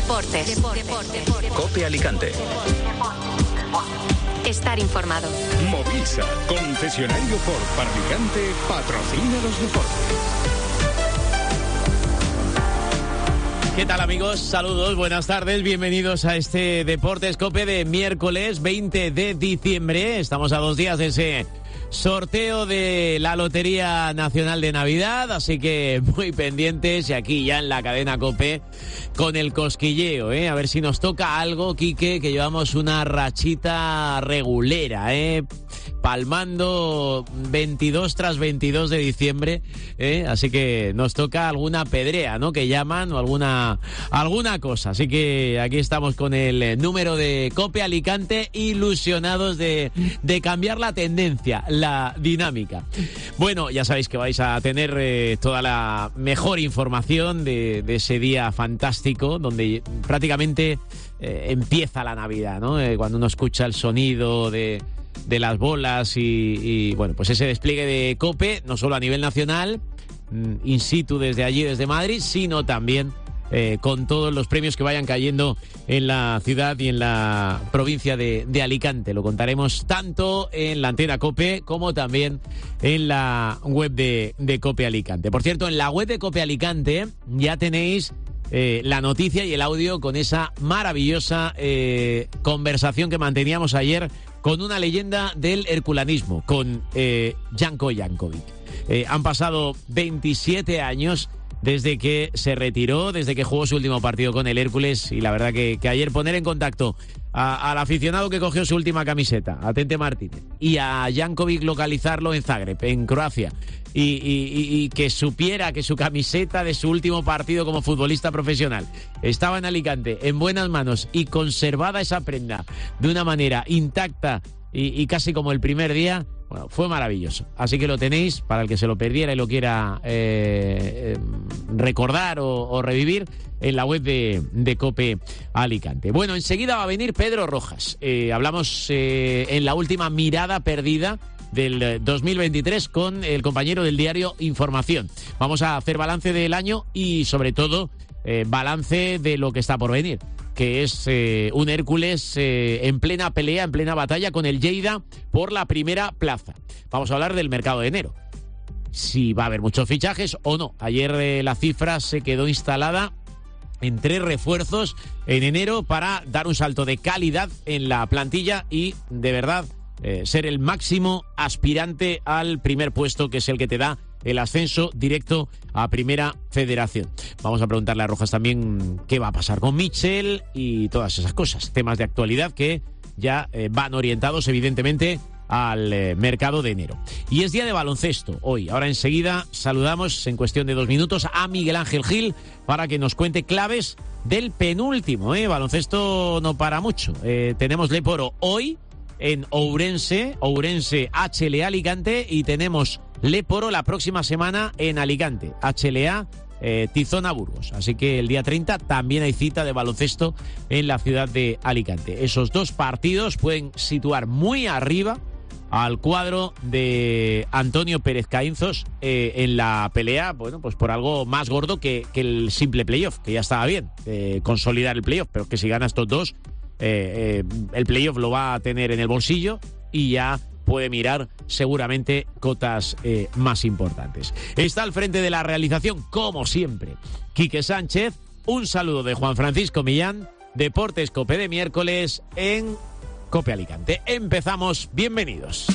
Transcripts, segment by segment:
Deportes. COPE Alicante. Estar informado. Movisa, concesionario Ford para Alicante, patrocina los deportes. ¿Qué tal, amigos? Saludos, buenas tardes, bienvenidos a este Deportes COPE de miércoles 20 de diciembre. Estamos a 2 días de ese sorteo de la Lotería Nacional de Navidad, así que muy pendientes y aquí ya en la cadena COPE con el cosquilleo, a ver si nos toca algo, Quique, que llevamos una rachita regulera, palmando 22 tras 22 de diciembre, así que nos toca alguna pedrea, ¿no?, que llaman, o alguna cosa, así que aquí estamos con el número de COPE Alicante, ilusionados de cambiar la tendencia, la dinámica. Bueno, ya sabéis que vais a tener toda la mejor información de ese día fantástico, donde prácticamente empieza la Navidad, ¿no? Cuando uno escucha el sonido de las bolas y bueno, pues ese despliegue de COPE, no solo a nivel nacional, in situ desde allí, desde Madrid, sino también con todos los premios que vayan cayendo en la ciudad y en la provincia de Alicante. Lo contaremos tanto en la antena COPE como también en la web de COPE Alicante. Por cierto, en la web de COPE Alicante ya tenéis la noticia y el audio con esa maravillosa conversación que manteníamos ayer con una leyenda del herculanismo, con Janko Jankovic. Han pasado 27 años desde que se retiró, desde que jugó su último partido con el Hércules, y la verdad que ayer poner en contacto al aficionado que cogió su última camiseta, a Tente Martínez, y a Jankovic localizarlo en Zagreb, en Croacia, y que supiera que su camiseta de su último partido como futbolista profesional estaba en Alicante, en buenas manos, y conservada esa prenda de una manera intacta y casi como el primer día, bueno, fue maravilloso. Así que lo tenéis, para el que se lo perdiera y lo quiera recordar o revivir, en la web de COPE Alicante. Bueno, enseguida va a venir Pedro Rojas. Hablamos en la última mirada perdida del 2023 con el compañero del diario Información. Vamos a hacer balance del año y, sobre todo, balance de lo que está por venir, que es un Hércules en plena pelea, en plena batalla con el Lleida por la primera plaza. Vamos a hablar del mercado de enero, si va a haber muchos fichajes o no. Ayer la cifra se quedó instalada en 3 refuerzos en enero para dar un salto de calidad en la plantilla y, de verdad, ser el máximo aspirante al primer puesto, que es el que te da el ascenso directo a Primera Federación. Vamos a preguntarle a Rojas también qué va a pasar con Mitchell y todas esas cosas, temas de actualidad que ya van orientados evidentemente al mercado de enero. Y es día de baloncesto hoy. Ahora enseguida saludamos en cuestión de 2 minutos a Miguel Ángel Gil para que nos cuente claves del penúltimo. Baloncesto no para mucho. Tenemos Leporo hoy en Ourense HLA Alicante, y tenemos Leporo la próxima semana en Alicante, HLA Tizona Burgos. Así que el día 30 también hay cita de baloncesto en la ciudad de Alicante. Esos 2 partidos pueden situar muy arriba al cuadro de Antonio Pérez Caínzos en la pelea, bueno, pues por algo más gordo que el simple playoff, que ya estaba bien consolidar el playoff, pero que si gana estos 2, el playoff lo va a tener en el bolsillo y ya puede mirar seguramente cotas más importantes. Está al frente de la realización, como siempre, Quique Sánchez. Un saludo de Juan Francisco Millán. Deportes COPE de miércoles en COPE Alicante. Empezamos, bienvenidos.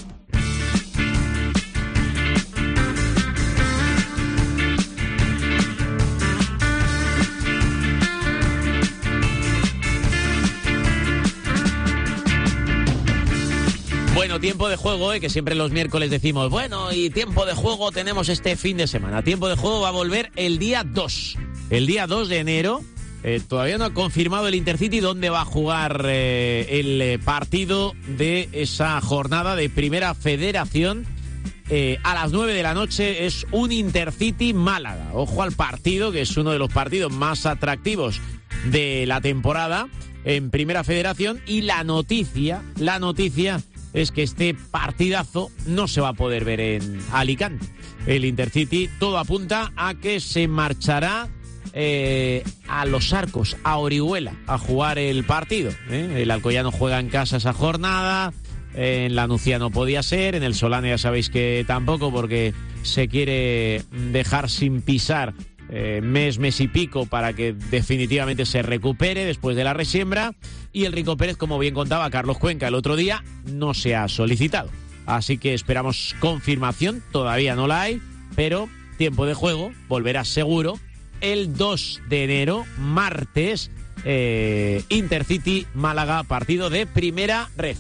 Bueno, tiempo de juego, que siempre los miércoles decimos, bueno, y tiempo de juego tenemos este fin de semana. Tiempo de juego va a volver el día 2. El día 2 de enero. Todavía no ha confirmado el Intercity dónde va a jugar el partido de esa jornada de Primera Federación. A las 9 de la noche es un Intercity Málaga. Ojo al partido, que es uno de los partidos más atractivos de la temporada en Primera Federación. Y la noticia es que este partidazo no se va a poder ver en Alicante. El Intercity, todo apunta a que se marchará a Los Arcos, a Orihuela, a jugar el partido. El Alcoyano juega en casa esa jornada, en la Nucía no podía ser, en el Solana ya sabéis que tampoco, porque se quiere dejar sin pisar mes y pico para que definitivamente se recupere después de la resiembra. Y el Rico Pérez, como bien contaba Carlos Cuenca el otro día, no se ha solicitado. Así que esperamos confirmación, todavía no la hay, pero tiempo de juego volverá seguro el 2 de enero, martes, Intercity Málaga, partido de primera ref.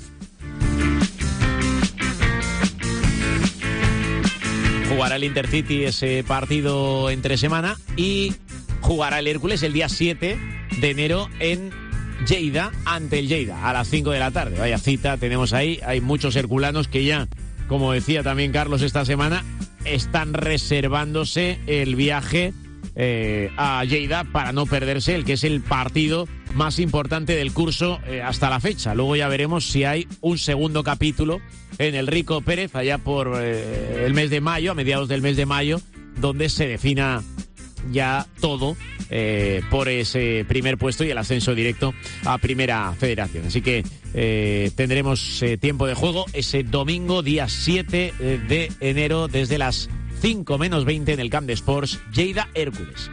Jugará el Intercity ese partido entre semana y jugará el Hércules el día 7 de enero en Lleida, ante el Lleida, a las 5 de la tarde. Vaya cita tenemos ahí. Hay muchos herculanos que ya, como decía también Carlos esta semana, están reservándose el viaje a Lleida para no perderse el que es el partido más importante del curso hasta la fecha. Luego ya veremos si hay un segundo capítulo en el Rico Pérez allá por el mes de mayo, a mediados del mes de mayo, donde se defina ya todo por ese primer puesto y el ascenso directo a Primera Federación. Así que tendremos tiempo de juego ese domingo, día 7 de enero, desde las 5 menos 20 en el Camp de Sports, Lleida Hércules.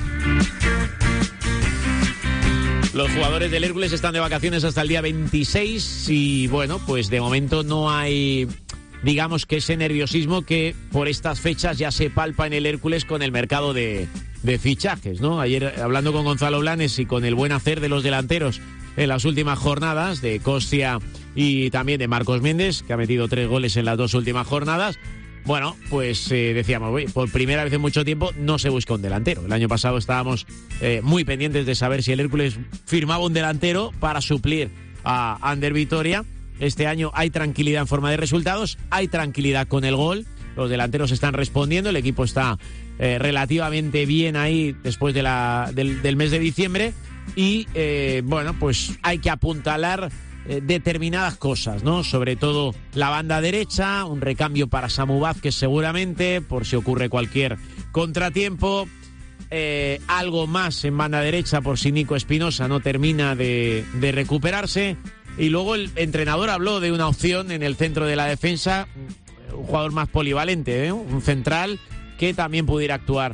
Los jugadores del Hércules están de vacaciones hasta el día 26 y bueno, pues de momento no hay, digamos, que ese nerviosismo que por estas fechas ya se palpa en el Hércules con el mercado de fichajes, ¿no? Ayer, hablando con Gonzalo Blanes y con el buen hacer de los delanteros en las últimas jornadas, de Costia y también de Marcos Méndez, que ha metido 3 goles en las 2 últimas jornadas, bueno, pues decíamos, oye, por primera vez en mucho tiempo no se busca un delantero. El año pasado estábamos muy pendientes de saber si el Hércules firmaba un delantero para suplir a Ander Vitoria. Este año hay tranquilidad en forma de resultados, hay tranquilidad con el gol, los delanteros están respondiendo, el equipo está relativamente bien ahí después de del mes de diciembre y bueno, pues hay que apuntalar determinadas cosas, ¿no? Sobre todo la banda derecha, un recambio para Samu Vázquez seguramente, por si ocurre cualquier contratiempo, algo más en banda derecha por si Nico Espinosa no termina de recuperarse. Y luego el entrenador habló de una opción en el centro de la defensa, un jugador más polivalente, un central que también pudiera actuar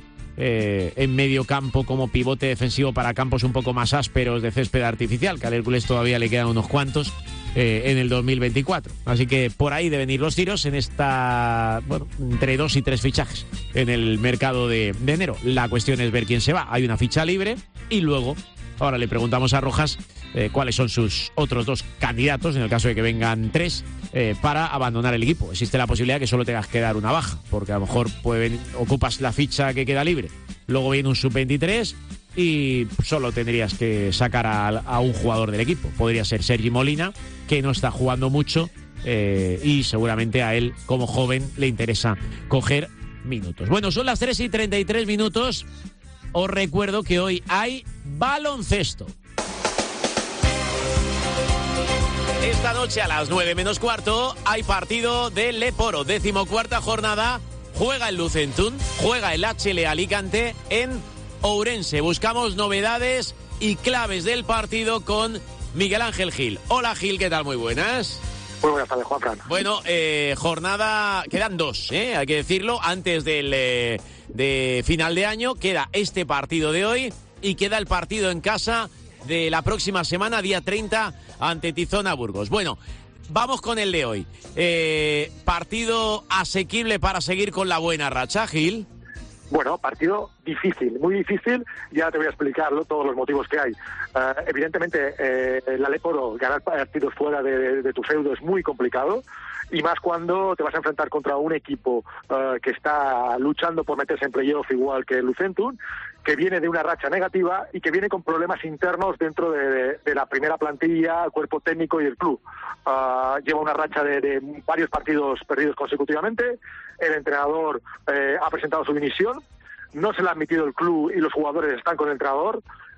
en medio campo como pivote defensivo para campos un poco más ásperos de césped artificial, que al Hércules todavía le quedan unos cuantos en el 2024. Así que por ahí deben ir los tiros en esta, bueno, entre 2 y 3 fichajes en el mercado de enero. La cuestión es ver quién se va. Hay una ficha libre y luego, ahora le preguntamos a Rojas cuáles son sus otros 2 candidatos, en el caso de que vengan 3, para abandonar el equipo. Existe la posibilidad que solo tengas que dar una baja, porque a lo mejor ocupas la ficha que queda libre, luego viene un sub-23 y solo tendrías que sacar a un jugador del equipo. Podría ser Sergi Molina, que no está jugando mucho y seguramente a él, como joven, le interesa coger minutos. Bueno, son las 3:33. Os recuerdo que hoy hay baloncesto. Esta noche a las 9 menos cuarto hay partido del Leporo, 14ª jornada. Juega el Lucentum, juega el HL Alicante en Ourense. Buscamos novedades y claves del partido con Miguel Ángel Gil. Hola Gil, ¿qué tal? Muy buenas. Muy buenas tardes, Juanfran. Bueno, jornada, quedan 2, hay que decirlo, antes de final de año. Queda este partido de hoy y queda el partido en casa de la próxima semana, día 30, ante Tizona Burgos. Bueno, vamos con el de hoy. Partido asequible para seguir con la buena racha, Gil. Bueno, partido difícil, muy difícil. Ya te voy a explicar todos los motivos que hay. Evidentemente, el Leporo, ganar partidos fuera de tu feudo es muy complicado. Y más cuando te vas a enfrentar contra un equipo que está luchando por meterse en playoff igual que el Lucentum, que viene de una racha negativa y que viene con problemas internos dentro de la primera plantilla, el cuerpo técnico y el club. Lleva una racha de varios partidos perdidos consecutivamente. El entrenador ha presentado su dimisión. No se le ha admitido el club y los jugadores están con el entrenador.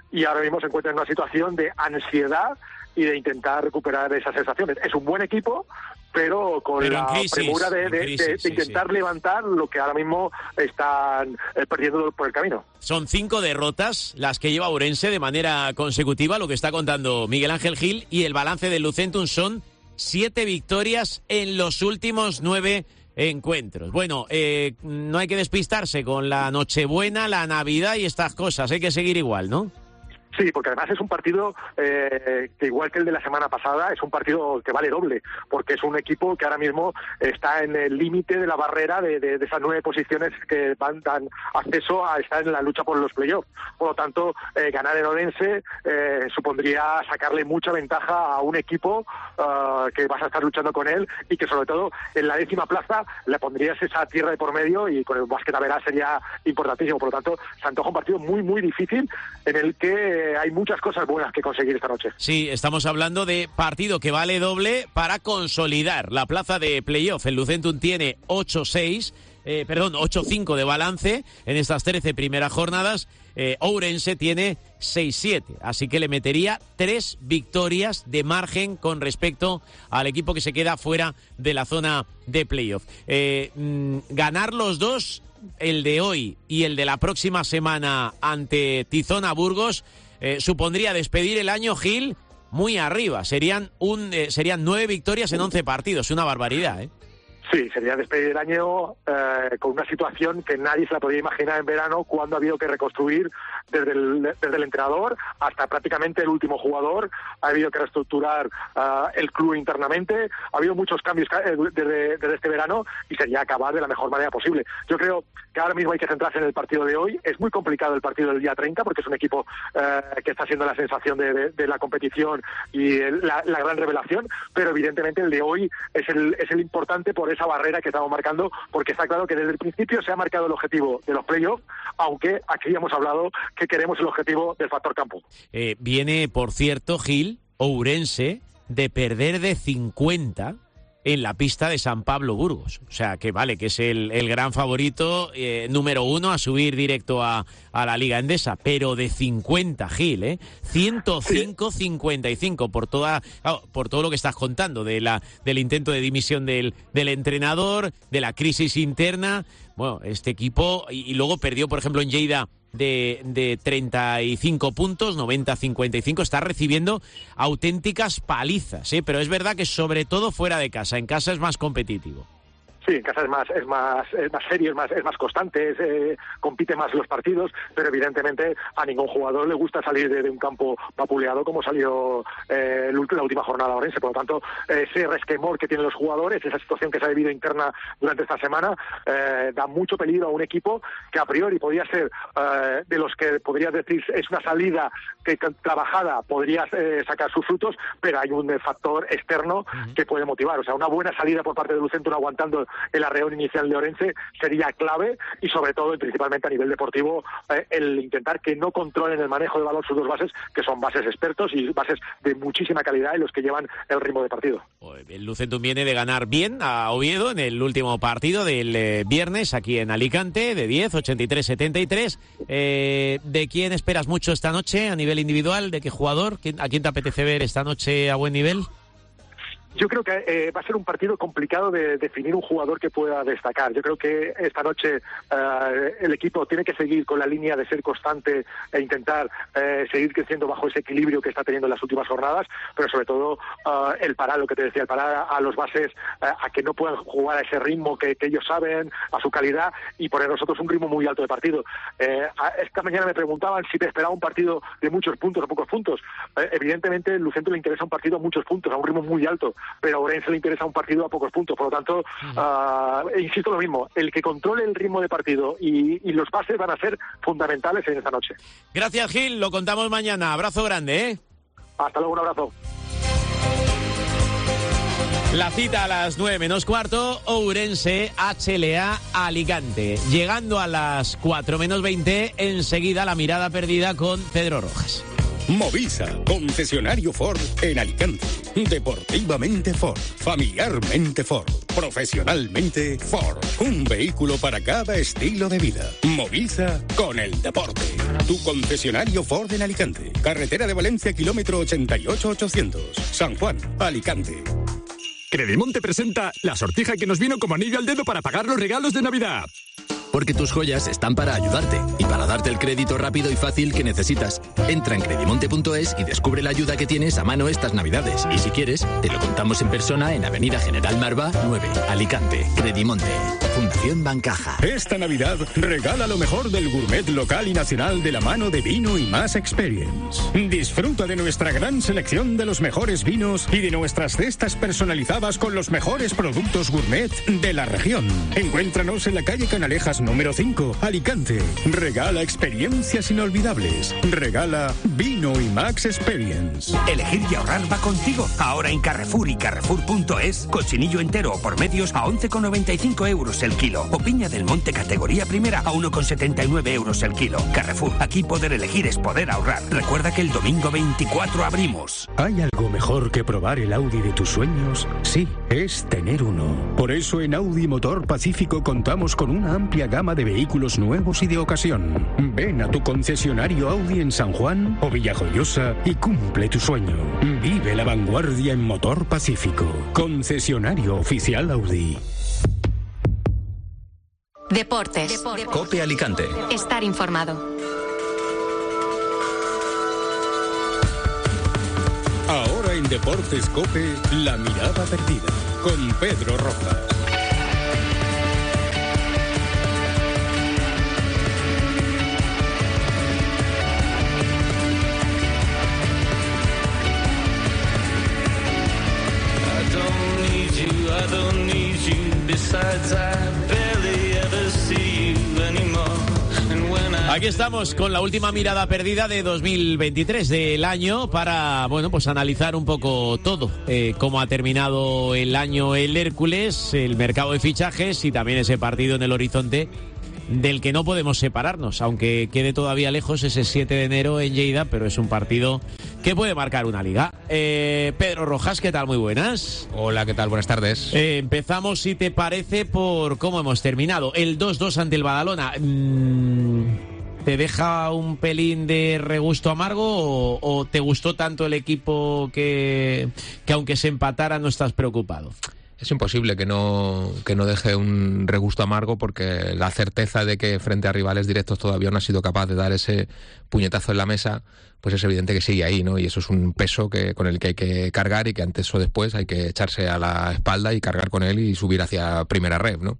y ahora mismo se encuentra en una situación de ansiedad y de intentar recuperar esas sensaciones. Es un buen equipo, pero con la premura de intentar levantar lo que ahora mismo están perdiendo por el camino. Son 5 derrotas las que lleva Ourense de manera consecutiva, lo que está contando Miguel Ángel Gil, y el balance del Lucentum son 7 victorias en los últimos 9 encuentros. Bueno, no hay que despistarse con la Nochebuena, la Navidad y estas cosas, hay que seguir igual, ¿no? Sí, porque además es un partido que, igual que el de la semana pasada, es un partido que vale doble, porque es un equipo que ahora mismo está en el límite de la barrera de esas 9 posiciones que dan acceso a estar en la lucha por los playoffs. Por lo tanto, ganar en Ourense supondría sacarle mucha ventaja a un equipo que vas a estar luchando con él, y que sobre todo en la 10ª plaza le pondrías esa tierra de por medio, y con el Básquet Averá sería importantísimo. Por lo tanto, se antoja un partido muy, muy difícil, en el que hay muchas cosas buenas que conseguir esta noche. Sí, estamos hablando de partido que vale doble para consolidar la plaza de playoff. El Lucentum tiene 8-5 de balance en estas 13 primeras jornadas. Ourense tiene 6-7, así que le metería 3 victorias de margen con respecto al equipo que se queda fuera de la zona de playoff. Ganar los dos, el de hoy y el de la próxima semana ante Tizona Burgos, supondría despedir el año, Gil, muy arriba. Serían 9 victorias en 11 partidos, una barbaridad, ¿eh? Sí, sería despedir el año con una situación que nadie se la podía imaginar en verano, cuando ha habido que reconstruir desde el entrenador hasta prácticamente el último jugador. Ha habido que reestructurar el club internamente. Ha habido muchos cambios desde este verano, y sería acabar de la mejor manera posible. Yo creo que ahora mismo hay que centrarse en el partido de hoy. Es muy complicado el partido del día 30, porque es un equipo que está siendo la sensación de la competición y la gran revelación, pero evidentemente el de hoy es el importante por esa barrera que estamos marcando, porque está claro que desde el principio se ha marcado el objetivo de los playoffs, aunque aquí hemos hablado que queremos el objetivo del factor campo. Viene, por cierto, Gil, Ourense, de perder de 50 en la pista de San Pablo Burgos. O sea, que vale, que es el gran favorito, número 1 a subir directo a la Liga Endesa, pero de 50, Gil, 105-55 por todo lo que estás contando, del intento de dimisión del entrenador, de la crisis interna. Bueno, este equipo, y luego perdió, por ejemplo, en Lleida de 35 puntos, 90-55, está recibiendo auténticas palizas, pero es verdad que sobre todo fuera de casa, en casa es más competitivo. Sí, en casa es más serio, es más constante, compite más los partidos, pero evidentemente a ningún jugador le gusta salir de un campo vapuleado como salió la última jornada Ourense. Por lo tanto, ese resquemor que tienen los jugadores, esa situación que se ha vivido interna durante esta semana, da mucho peligro a un equipo que a priori podría ser de los que podrías decir es una salida que trabajada podría sacar sus frutos, pero hay un factor externo que puede motivar. O sea, una buena salida por parte del Lucentum aguantando el arreón inicial de Ourense sería clave, y sobre todo y principalmente a nivel deportivo, el intentar que no controlen el manejo de balón sus dos bases, que son bases expertos y bases de muchísima calidad, y los que llevan el ritmo de partido. El Lucentum viene de ganar bien a Oviedo en el último partido del viernes aquí en Alicante, de 10, 83-73. ¿De quién esperas mucho esta noche a nivel individual? ¿De qué jugador? ¿A quién te apetece ver esta noche a buen nivel? Yo creo que va a ser un partido complicado de definir un jugador que pueda destacar. Yo creo que esta noche el equipo tiene que seguir con la línea de ser constante e intentar seguir creciendo bajo ese equilibrio que está teniendo en las últimas jornadas, pero sobre todo el parar, lo que te decía, el parar a los bases a que no puedan jugar a ese ritmo que ellos saben, a su calidad, y poner nosotros un ritmo muy alto de partido. Esta mañana me preguntaban si te esperaba un partido de muchos puntos o pocos puntos. Evidentemente, el Lucentum le interesa un partido a muchos puntos, a un ritmo muy alto, pero a Ourense le interesa un partido a pocos puntos. Por lo tanto, insisto lo mismo, el que controle el ritmo de partido y los pases van a ser fundamentales en esta noche. Gracias, Gil, lo contamos mañana. Abrazo grande, ¿eh? Hasta luego, un abrazo. La cita a las 9:15, Ourense HLA Alicante. Llegando a las 4:20, enseguida la mirada perdida con Pedro Rojas. Movisa, concesionario Ford en Alicante. Deportivamente Ford, familiarmente Ford, profesionalmente Ford. Un vehículo para cada estilo de vida. Movisa con el deporte. Tu concesionario Ford en Alicante. Carretera de Valencia, kilómetro 88-800. San Juan, Alicante. Credimonte presenta la sortija que nos vino como anillo al dedo para pagar los regalos de Navidad. Porque tus joyas están para ayudarte y para darte el crédito rápido y fácil que necesitas. Entra en credimonte.es y descubre la ayuda que tienes a mano estas Navidades. Y si quieres, te lo contamos en persona en Avenida General Marvá 9, Alicante. Credimonte, Fundación Bancaja. Esta Navidad regala lo mejor del gourmet local y nacional de la mano de Vino y Más Experience. Disfruta de nuestra gran selección de los mejores vinos y de nuestras cestas personalizadas con los mejores productos gourmet de la región. Encuéntranos en la calle Canalejas número 5, Alicante. Regala experiencias inolvidables. Regala Vino y Max Experience. Elegir y ahorrar va contigo. Ahora en Carrefour y Carrefour.es, cochinillo entero o por medios a 11,95 euros el kilo. O piña del monte categoría primera a 1,79 euros el kilo. Carrefour, aquí poder elegir es poder ahorrar. Recuerda que el domingo 24 abrimos. ¿Hay algo mejor que probar el Audi de tus sueños? Sí, es tener uno. Por eso en Audi Motor Pacífico contamos con una amplia gama de vehículos nuevos y de ocasión. Ven a tu concesionario Audi en San Juan o Villajoyosa y cumple tu sueño. Vive la vanguardia en Motor Pacífico. Concesionario oficial Audi. Deportes. COPE Alicante. Estar informado. Ahora en Deportes COPE, la mirada perdida, con Pedro Rojas. Aquí estamos con la última mirada perdida de 2023 del año para, bueno, pues analizar un poco todo, cómo ha terminado el año el Hércules, el mercado de fichajes y también ese partido en el horizonte del que no podemos separarnos, aunque quede todavía lejos ese 7 de enero en Lleida, pero es un partido que puede marcar una liga. Pedro Rojas, ¿qué tal? Muy buenas. Hola, ¿qué tal? Buenas tardes. Empezamos, si te parece, por cómo hemos terminado. El 2-2 ante el Badalona. ¿Te deja un pelín de regusto amargo o te gustó tanto el equipo que aunque se empatara no estás preocupado? Es imposible que no deje un regusto amargo porque la certeza de que frente a rivales directos todavía no ha sido capaz de dar ese puñetazo en la mesa, pues es evidente que sigue ahí, ¿no? Y eso es un peso con el que hay que cargar y que antes o después hay que echarse a la espalda y cargar con él y subir hacia primera red, ¿no?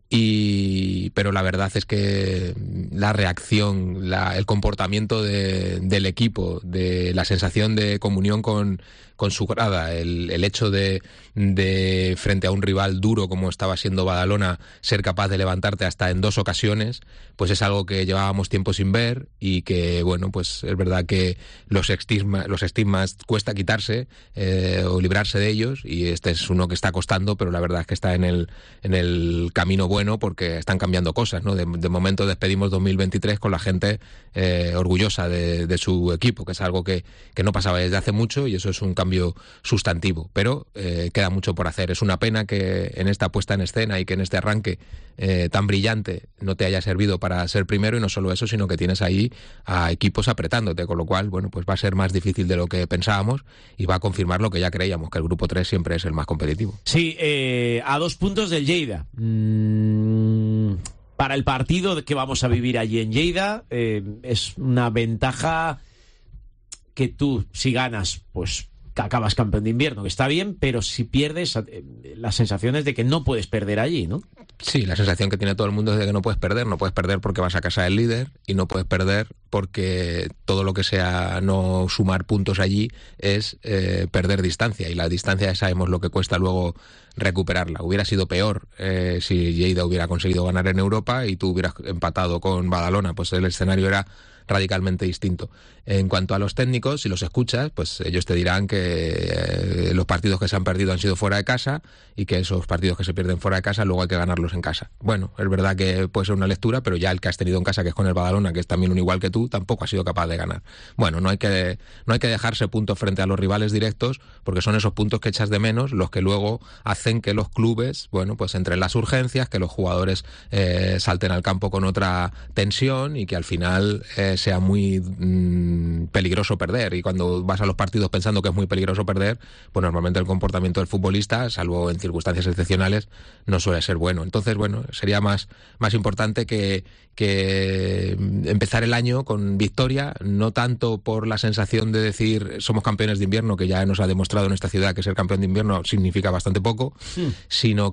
Pero la verdad es que la reacción, el comportamiento del equipo, de la sensación de comunión con su grada, el hecho de frente a un rival duro como estaba siendo Badalona ser capaz de levantarte hasta en 2 ocasiones, pues es algo que llevábamos tiempo sin ver y que, bueno, pues es verdad que los estigmas cuesta quitarse o librarse de ellos, y este es uno que está costando, pero la verdad es que está en el camino bueno porque están cambiando cosas, ¿no? De momento despedimos 2023 con la gente orgullosa de su equipo, que es algo que no pasaba desde hace mucho, y eso es un cambio sustantivo, pero queda mucho por hacer. Es una pena que en esta puesta en escena y que en este arranque tan brillante no te haya servido para ser primero, y no solo eso, sino que tienes ahí a equipos apretándote, con lo cual, bueno, pues va a ser más difícil de lo que pensábamos y va a confirmar lo que ya creíamos, que el grupo 3 siempre es el más competitivo. Sí, a 2 puntos del Lleida. Para el partido que vamos a vivir allí en Lleida, es una ventaja que tú, si ganas, pues acabas campeón de invierno, que está bien, pero si pierdes, la sensación es de que no puedes perder allí, ¿no? Sí, la sensación que tiene todo el mundo es de que no puedes perder porque vas a casa del líder, y no puedes perder porque todo lo que sea no sumar puntos allí es perder distancia, y la distancia ya sabemos lo que cuesta luego recuperarla. Hubiera sido peor si Lleida hubiera conseguido ganar en Europa y tú hubieras empatado con Badalona, pues el escenario era radicalmente distinto. En cuanto a los técnicos, si los escuchas, pues ellos te dirán que los partidos que se han perdido han sido fuera de casa y que esos partidos que se pierden fuera de casa luego hay que ganarlos en casa. Bueno, es verdad que puede ser una lectura, pero ya el que has tenido en casa, que es con el Badalona, que es también un igual que tú, tampoco ha sido capaz de ganar. Bueno, no hay que dejarse puntos frente a los rivales directos, porque son esos puntos que echas de menos los que luego hacen que los clubes, bueno, pues entren las urgencias, que los jugadores salten al campo con otra tensión y que al final sea muy peligroso perder. Y cuando vas a los partidos pensando que es muy peligroso perder, pues normalmente el comportamiento del futbolista, salvo en circunstancias excepcionales, no suele ser bueno. Entonces, bueno, sería más importante que empezar el año con victoria, no tanto por la sensación de decir somos campeones de invierno, que ya nos ha demostrado en esta ciudad que ser campeón de invierno significa bastante poco, sino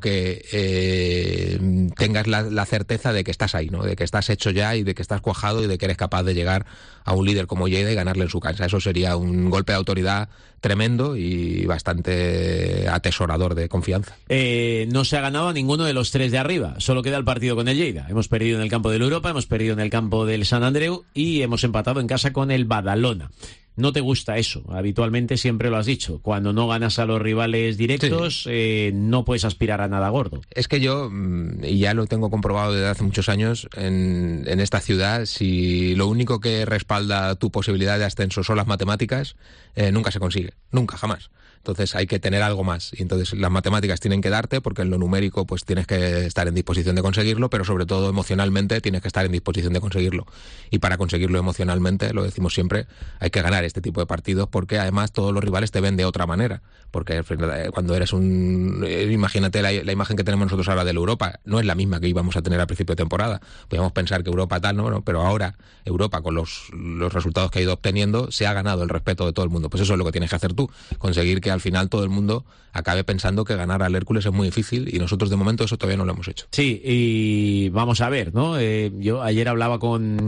que tengas la certeza de que estás ahí, ¿no? De que estás hecho ya y de que estás cuajado y de que eres capaz de llegar a un líder como Lleida y ganarle en su cancha. Eso sería un golpe de autoridad tremendo y bastante atesorador de confianza. No se ha ganado a ninguno de los tres de arriba, solo queda el partido con el Lleida. Hemos perdido en el campo del Europa, hemos perdido en el campo del Sant Andreu y hemos empatado en casa con el Badalona. No te gusta eso, habitualmente siempre lo has dicho. Cuando no ganas a los rivales directos, no puedes aspirar a nada gordo. Es que yo, y ya lo tengo comprobado desde hace muchos años, en esta ciudad, si lo único que respalda tu posibilidad de ascenso son las matemáticas, nunca se consigue, nunca, jamás. Entonces hay que tener algo más. Y entonces las matemáticas tienen que darte, porque en lo numérico pues tienes que estar en disposición de conseguirlo, pero sobre todo emocionalmente tienes que estar en disposición de conseguirlo. Y para conseguirlo emocionalmente, lo decimos siempre, hay que ganar este tipo de partidos, porque además todos los rivales te ven de otra manera. Porque cuando eres imagínate la imagen que tenemos nosotros ahora de la Europa, no es la misma que íbamos a tener al principio de temporada. Podíamos pensar que Europa tal, no, pero ahora Europa, con los resultados que ha ido obteniendo, se ha ganado el respeto de todo el mundo. Pues eso es lo que tienes que hacer tú, conseguir que al final todo el mundo acabe pensando que ganar al Hércules es muy difícil, y nosotros de momento eso todavía no lo hemos hecho. Sí, y vamos a ver, ¿no? Yo ayer hablaba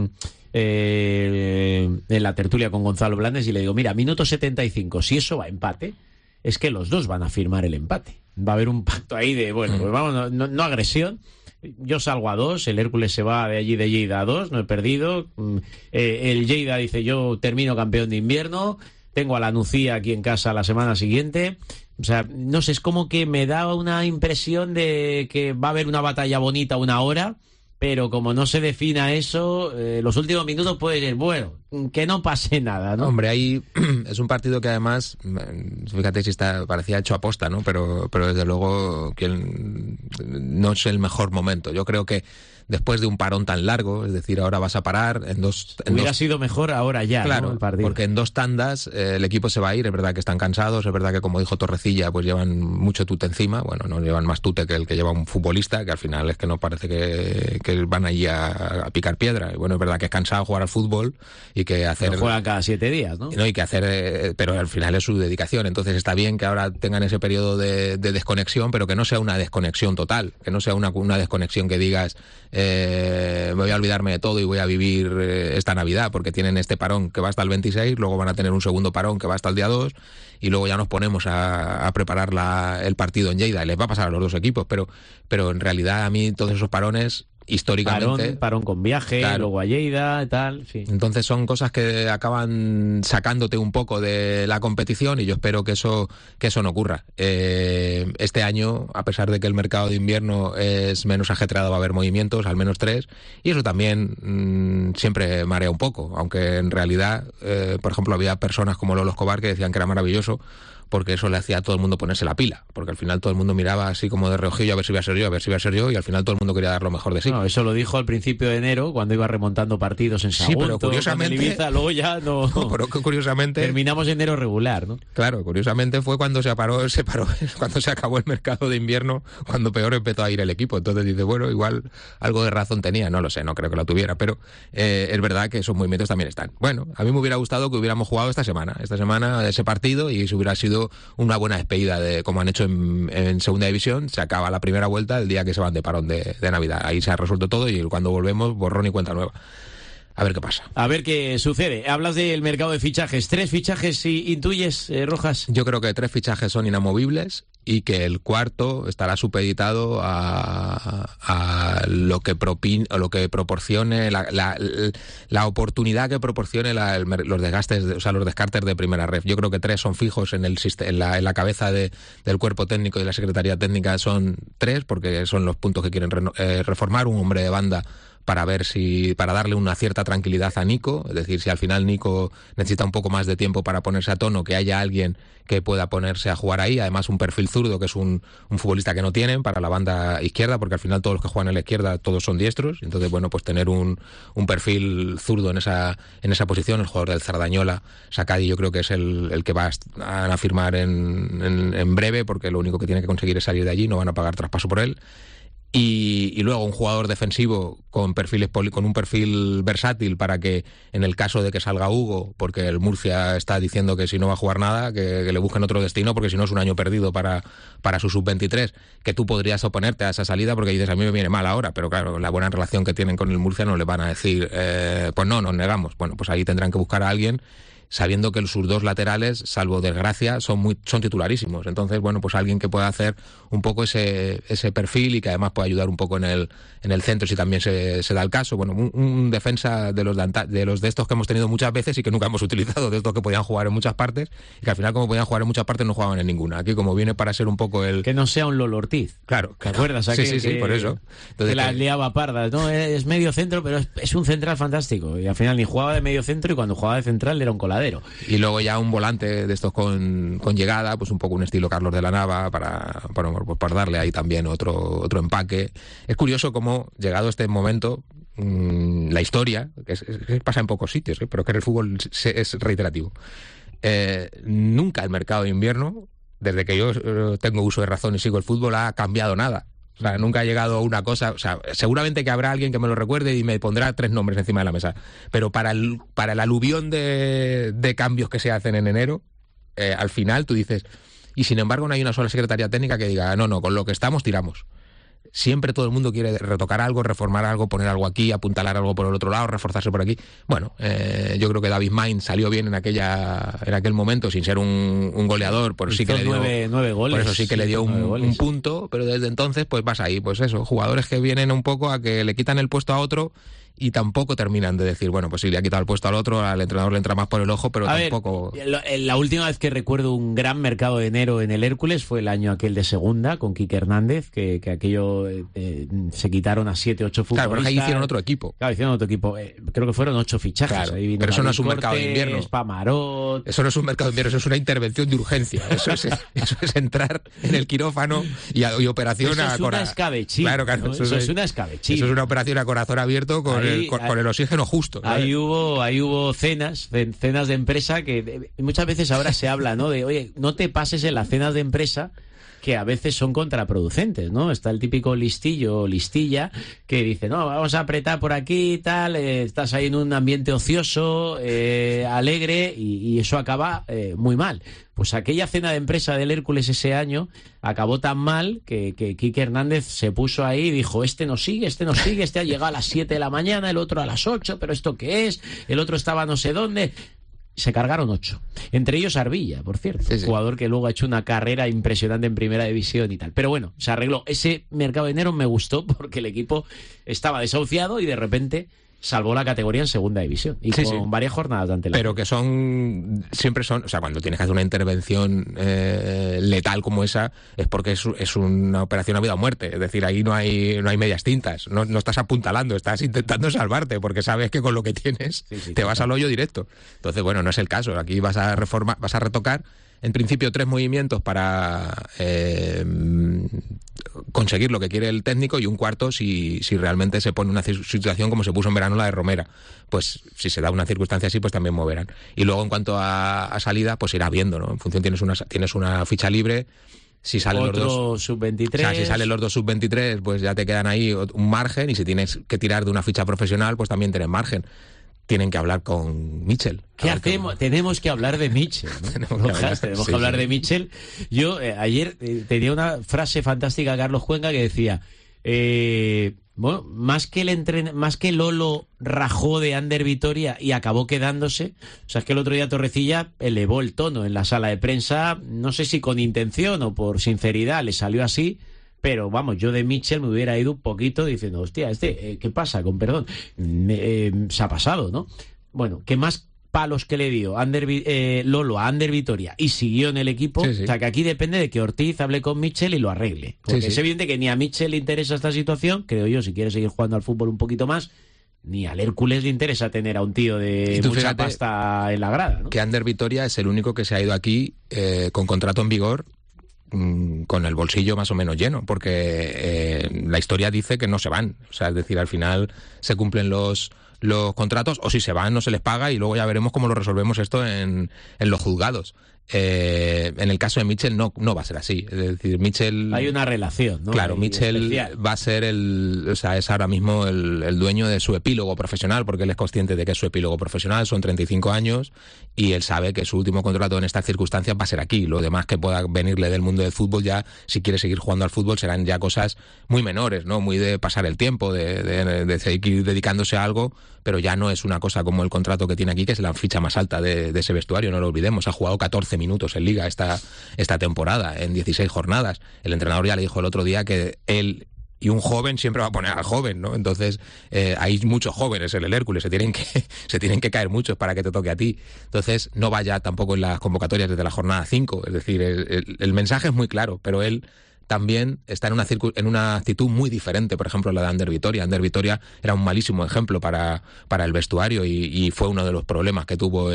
en la tertulia con Gonzalo Blanes y le digo, mira, minuto 75, si eso va a empate, es que los dos van a firmar el empate. Va a haber un pacto ahí de, bueno, pues vamos, no agresión. Yo salgo a 2, el Hércules se va de allí de Lleida a 2, no he perdido. El Lleida dice, yo termino campeón de invierno, tengo a la Nucía aquí en casa la semana siguiente. O sea, no sé, es como que me da una impresión de que va a haber una batalla bonita una hora, pero como no se defina eso, los últimos minutos puede ser, bueno, que no pase nada, ¿no? Hombre, ahí es un partido que además, fíjate si parecía hecho a posta, ¿no? Pero desde luego que no es el mejor momento. Yo creo que después de un parón tan largo, es decir, ahora vas a parar Hubiera sido mejor ahora ya, claro, ¿no? El partido. Porque en 2 tandas el equipo se va a ir. Es verdad que están cansados, es verdad que, como dijo Torrecilla, pues llevan mucho tute encima. Bueno, no llevan más tute que el que lleva un futbolista, que al final es que no parece que van allí a picar piedra. Y bueno, es verdad que es cansado jugar al fútbol y que hacer... Pero juegan cada 7 días, ¿no? Y que hacer, pero al final es su dedicación. Entonces está bien que ahora tengan ese periodo de desconexión, pero que no sea una desconexión total, que no sea una desconexión que digas... voy a olvidarme de todo y voy a vivir esta Navidad, porque tienen este parón que va hasta el 26, luego van a tener un segundo parón que va hasta el día 2 y luego ya nos ponemos a preparar el partido en Lleida, y les va a pasar a los dos equipos, pero en realidad a mí todos esos parones históricamente... Parón con viaje, claro. Luego a Lleida y tal, sí. Entonces son cosas que acaban sacándote un poco de la competición, y yo espero que eso no ocurra. Este año, a pesar de que el mercado de invierno es menos ajetreado, va a haber movimientos, al menos 3, y eso también siempre marea un poco, aunque en realidad, por ejemplo, había personas como Lolo Escobar que decían que era maravilloso, porque eso le hacía a todo el mundo ponerse la pila, porque al final todo el mundo miraba así como de reojillo a ver si iba a ser yo, y al final todo el mundo quería dar lo mejor de sí. No, eso lo dijo al principio de enero, cuando iba remontando partidos en Sagunto, pero curiosamente, con el Ibiza, luego ya no pero curiosamente terminamos enero regular, ¿no? Claro, curiosamente fue cuando se paró, cuando se acabó el mercado de invierno, cuando peor empezó a ir el equipo. Entonces dice, bueno, igual algo de razón tenía, no lo sé, no creo que la tuviera, pero es verdad que esos movimientos también están. Bueno, a mí me hubiera gustado que hubiéramos jugado esta semana ese partido, y si hubiera sido una buena despedida de como han hecho en segunda división. Se acaba la primera vuelta el día que se van de parón de Navidad. Ahí se ha resuelto todo, y cuando volvemos, borrón y cuenta nueva. A ver qué pasa. A ver qué sucede. Hablas del mercado de fichajes. 3 fichajes, si intuyes, Rojas. Yo creo que 3 fichajes son inamovibles, y que el cuarto estará supeditado a lo que proporcione la oportunidad que proporcione los desgastes, o sea, los descartes de primera ref. Yo creo que 3 son fijos en la cabeza del cuerpo técnico y de la Secretaría Técnica, son 3, porque son los puntos que quieren reformar. Un hombre de banda para darle una cierta tranquilidad a Nico, es decir, si al final Nico necesita un poco más de tiempo para ponerse a tono, que haya alguien que pueda ponerse a jugar ahí, además un perfil zurdo, que es un futbolista que no tienen para la banda izquierda, porque al final todos los que juegan en la izquierda todos son diestros, entonces bueno, pues tener un perfil zurdo en esa posición, el jugador del Zardañola, Sakadi, yo creo que es el que va a firmar en breve, porque lo único que tiene que conseguir es salir de allí, no van a pagar traspaso por él. Y luego un jugador defensivo con un perfil versátil, para que en el caso de que salga Hugo, porque el Murcia está diciendo que si no va a jugar nada, que le busquen otro destino, porque si no es un año perdido para su sub-23, que tú podrías oponerte a esa salida porque dices, a mí me viene mal ahora, pero claro, la buena relación que tienen con el Murcia no le van a decir, pues no, nos negamos. Bueno, pues ahí tendrán que buscar a alguien, sabiendo que sus 2 laterales, salvo desgracia, son titularísimos. Entonces, bueno, pues alguien que pueda hacer un poco ese perfil y que además pueda ayudar un poco en el centro si también se da el caso. Bueno, un defensa de los de estos que hemos tenido muchas veces y que nunca hemos utilizado, de estos que podían jugar en muchas partes y que al final, como podían jugar en muchas partes, no jugaban en ninguna. Aquí, como viene para ser un poco el... Que no sea un Lolo Ortiz. Claro. ¿Te acuerdas? Sí, por eso. Entonces, que las liaba pardas, ¿no? Es medio centro, pero es un central fantástico. Y al final ni jugaba de medio centro, y cuando jugaba de central era un coladero. Y luego ya un volante de estos con llegada, pues un poco un estilo Carlos de la Nava, para darle ahí también otro empaque. Es curioso cómo, llegado este momento, la historia, que pasa en pocos sitios, pero que en el fútbol es reiterativo. Nunca el mercado de invierno, desde que yo tengo uso de razón y sigo el fútbol, ha cambiado nada. O sea, nunca ha llegado a una cosa... O sea, seguramente que habrá alguien que me lo recuerde y me pondrá 3 nombres encima de la mesa. Pero para el aluvión de cambios que se hacen en enero, al final tú dices... Y sin embargo no hay una sola secretaría técnica que diga, no, con lo que estamos tiramos. Siempre todo el mundo quiere retocar algo, reformar algo, poner algo aquí, apuntalar algo por el otro lado, reforzarse por aquí. Bueno, yo creo que David Main salió bien en aquel momento, sin ser un goleador, por sí que le dio 9 goles. Por eso sí que le dio un punto, pero desde entonces pues vas ahí, pues eso, jugadores que vienen un poco a que le quitan el puesto a otro y tampoco terminan de decir, bueno, pues si le ha quitado el puesto al otro, al entrenador le entra más por el ojo, pero tampoco... La última vez que recuerdo un gran mercado de enero en el Hércules fue el año aquel de segunda, con Quique Hernández, que aquello se quitaron a 7, 8 futbolistas. Claro, pero ahí hicieron otro equipo. Claro, hicieron otro equipo. Creo que fueron 8 fichajes. Claro, ahí pero eso no es un mercado de invierno. Pamarot. Eso no es un mercado de invierno, eso es una intervención de urgencia. Eso es entrar en el quirófano y operación eso es una escabechín. Claro, ¿no? Eso es una escabechín. Eso es una operación a corazón abierto con el oxígeno justo. Ahí hubo cenas de empresa que muchas veces ahora se habla, ¿no? De, oye, no te pases en las cenas de empresa, que a veces son contraproducentes, ¿no? Está el típico listillo o listilla que dice, no, vamos a apretar por aquí y tal, estás ahí en un ambiente ocioso, alegre, y eso acaba muy mal. Pues aquella cena de empresa del Hércules ese año acabó tan mal que Quique Hernández se puso ahí y dijo, este no sigue, este ha llegado a las 7 de la mañana, el otro a las 8, pero ¿esto qué es? El otro estaba no sé dónde... Se cargaron 8, entre ellos Arbilla, por cierto, sí. Jugador que luego ha hecho una carrera impresionante en primera división y tal. Pero bueno, se arregló. Ese mercado de enero me gustó porque el equipo estaba desahuciado y de repente salvó la categoría en segunda división y con varias jornadas de antelación. Pero que siempre son, o sea, cuando tienes que hacer una intervención letal como esa, es porque es una operación a vida o muerte. Es decir, ahí no hay medias tintas, no estás apuntalando, estás intentando salvarte porque sabes que con lo que tienes te vas al hoyo directo. Entonces, bueno, no es el caso. Aquí vas a retocar en principio 3 movimientos para conseguir lo que quiere el técnico, y un cuarto si realmente se pone una situación como se puso en verano la de Romera. Pues si se da una circunstancia así, pues también moverán. Y luego en cuanto a salida, pues irá viendo, ¿no? En función tienes una ficha libre. Si salen los dos sub-23. O sea, si salen los 2 sub-23, pues ya te quedan ahí un margen, y si tienes que tirar de una ficha profesional, pues también tienes margen. Tienen que hablar con Mitchell. ¿Qué hacemos? Tenemos que hablar de Mitchell, ¿no? Tenemos que hablar de Mitchell. Yo ayer tenía una frase fantástica de Carlos Cuenca que decía, bueno, más que Lolo rajó de Ander Vitoria y acabó quedándose, o sea, es que el otro día Torrecilla elevó el tono en la sala de prensa, no sé si con intención o por sinceridad, le salió así, pero vamos, yo de Mitchell me hubiera ido un poquito diciendo, hostia, ¿qué pasa? Con perdón, se ha pasado, ¿no? Bueno, ¿qué más palos que le dio Lolo a Ander Vitoria y siguió en el equipo? Sí, sí. O sea, que aquí depende de que Ortiz hable con Mitchell y lo arregle. Porque es evidente que ni a Mitchell le interesa esta situación, creo yo, si quiere seguir jugando al fútbol un poquito más, ni al Hércules le interesa tener a un tío de mucha pasta en la grada, ¿no? Que Ander Vitoria es el único que se ha ido aquí con contrato en vigor, con el bolsillo más o menos lleno, porque la historia dice que no se van. O sea, es decir, al final se cumplen los contratos, o si se van no se les paga y luego ya veremos cómo lo resolvemos esto en los juzgados. En el caso de Mitchell no va a ser así. Es decir, Mitchell... Hay una relación, ¿no? Claro, Mitchell va a ser es ahora mismo el dueño de su epílogo profesional, porque él es consciente de que es su epílogo profesional, son 35 años, y él sabe que su último contrato en estas circunstancias va a ser aquí. Lo demás que pueda venirle del mundo del fútbol, ya, si quiere seguir jugando al fútbol, serán ya cosas muy menores, ¿no? Muy de pasar el tiempo, de seguir dedicándose a algo, pero ya no es una cosa como el contrato que tiene aquí, que es la ficha más alta de ese vestuario, no lo olvidemos. Ha jugado 14 minutos en Liga esta temporada, en 16 jornadas. El entrenador ya le dijo el otro día que él y un joven siempre va a poner al joven, ¿no? Entonces, hay muchos jóvenes en el Hércules, se tienen que caer muchos para que te toque a ti. Entonces, no vaya tampoco en las convocatorias desde la jornada 5. Es decir, el mensaje es muy claro, pero él también está en una actitud muy diferente, por ejemplo, la de Ander Vitoria. Ander Vitoria era un malísimo ejemplo para el vestuario y fue uno de los problemas que tuvo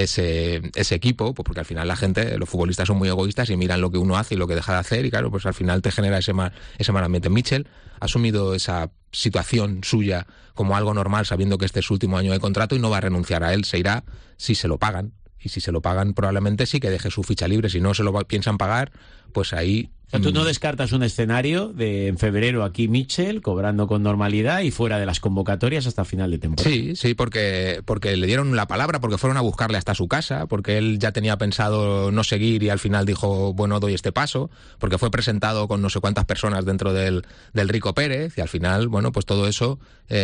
ese equipo, pues porque al final los futbolistas son muy egoístas y miran lo que uno hace y lo que deja de hacer, y claro, pues al final te genera ese mal ambiente. Mitchell ha asumido esa situación suya como algo normal, sabiendo que este es su último año de contrato, y no va a renunciar a él, se irá si se lo pagan. Y si se lo pagan, probablemente sí que deje su ficha libre. Si no se lo piensan pagar, pues ahí... O sea, ¿tú no descartas un escenario de en febrero aquí Mitchell cobrando con normalidad y fuera de las convocatorias hasta final de temporada? Sí, porque le dieron la palabra, porque fueron a buscarle hasta su casa, porque él ya tenía pensado no seguir y al final dijo, bueno, doy este paso, porque fue presentado con no sé cuántas personas dentro del Rico Pérez, y al final, bueno, pues todo eso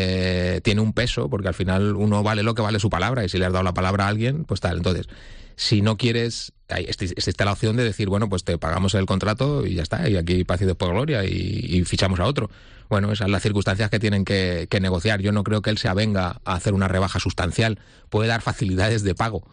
tiene un peso, porque al final uno vale lo que vale su palabra, y si le has dado la palabra a alguien, pues tal. Entonces, si no quieres, existe la opción de decir, bueno, pues te pagamos el contrato y ya está, y aquí paz y después gloria, y fichamos a otro. Bueno, esas son las circunstancias que tienen que negociar. Yo no creo que él se avenga a hacer una rebaja sustancial. Puede dar facilidades de pago,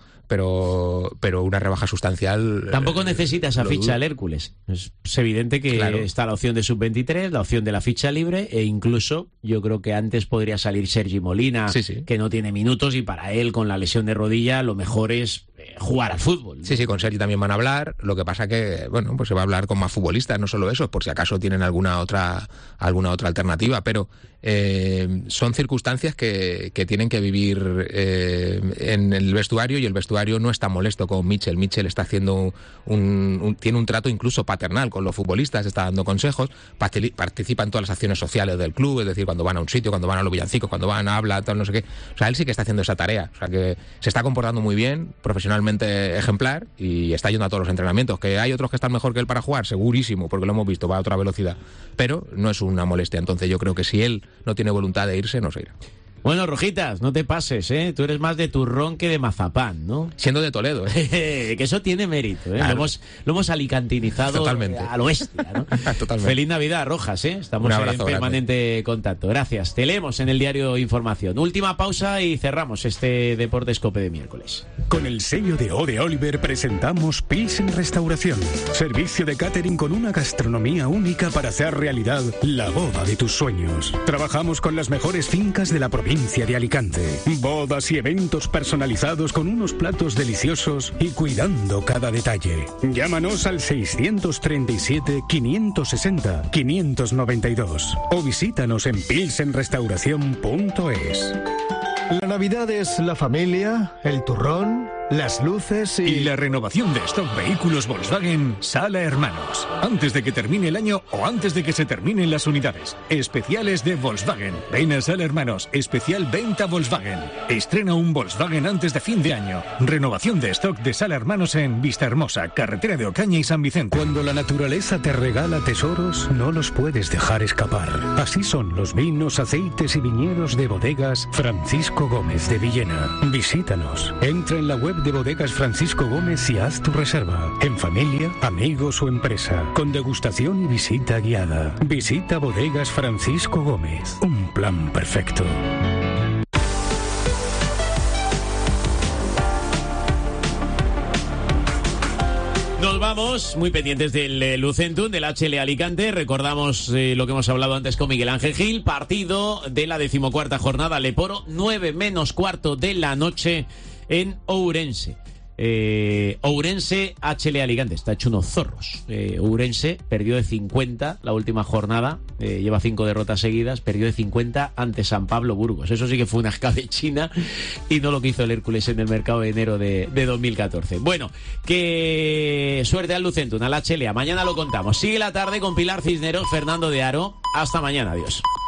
pero una rebaja sustancial... Tampoco necesita esa ficha al Hércules. Es evidente que claro, está la opción de sub-23, la opción de la ficha libre, e incluso yo creo que antes podría salir Sergi Molina, sí. que no tiene minutos, y para él, con la lesión de rodilla, lo mejor es jugar al fútbol, ¿no? Sí, con Sergi también van a hablar. Lo que pasa que, bueno, pues se va a hablar con más futbolistas, no solo eso, por si acaso tienen alguna otra alternativa, pero son circunstancias que tienen que vivir en el vestuario, y el vestuario no está molesto con Mitchell. Mitchell está haciendo tiene un trato incluso paternal con los futbolistas, está dando consejos, participa en todas las acciones sociales del club, es decir, cuando van a un sitio, cuando van a los villancicos, cuando van a hablar, tal, no sé qué. O sea, él sí que está haciendo esa tarea, o sea, que se está comportando muy bien, profesionalmente ejemplar, y está yendo a todos los entrenamientos. Que hay otros que están mejor que él para jugar, segurísimo, porque lo hemos visto, va a otra velocidad, pero no es una molestia. Entonces yo creo que si él no tiene voluntad de irse, no se irá. Bueno, Rojitas, no te pases, ¿eh? Tú eres más de turrón que de mazapán, ¿no? Siendo de Toledo, ¿eh? Que eso tiene mérito, ¿eh? Claro. Lo hemos alicantinizado a lo bestia, ¿no? Totalmente. Feliz Navidad, Rojas, ¿eh? Estamos en permanente contacto. Gracias. Te leemos en el diario Información. Última pausa y cerramos este Deportes COPE de miércoles. Con el sello de O de Oliver presentamos Pilsen Restauración. Servicio de catering con una gastronomía única para hacer realidad la boda de tus sueños. Trabajamos con las mejores fincas de la provincia de Alicante. Bodas y eventos personalizados con unos platos deliciosos y cuidando cada detalle. Llámanos al 637-560-592 o visítanos en pilsenrestauración.es. La Navidad es la familia, el turrón, las luces y la renovación de stock vehículos Volkswagen Sala Hermanos. Antes de que termine el año o antes de que se terminen las unidades. Especiales de Volkswagen. Ven a Sala Hermanos. Especial venta Volkswagen. Estrena un Volkswagen antes de fin de año. Renovación de stock de Sala Hermanos en Vistahermosa, carretera de Ocaña y San Vicente. Cuando la naturaleza te regala tesoros, no los puedes dejar escapar. Así son los vinos, aceites y viñedos de Bodegas Francisco Gómez de Villena. Visítanos. Entra en la web de Bodegas Francisco Gómez y haz tu reserva. En familia, amigos o empresa. Con degustación y visita guiada. Visita Bodegas Francisco Gómez. Un plan perfecto. Nos vamos muy pendientes del Lucentum, del HL Alicante. Recordamos lo que hemos hablado antes con Miguel Ángel Gil. Partido de la 14ª jornada Leporo, 9 menos cuarto de la noche en Ourense. Ourense, HL Alicante, está hecho unos zorros. Ourense perdió de 50 la última jornada, lleva 5 derrotas seguidas, perdió de 50 ante San Pablo Burgos. Eso sí que fue una escabechina y no lo que hizo el Hércules en el mercado de enero de 2014. Bueno, que suerte al Lucentum, al HLA. Mañana lo contamos. Sigue la tarde con Pilar Cisneros, Fernando de Aro. Hasta mañana, adiós.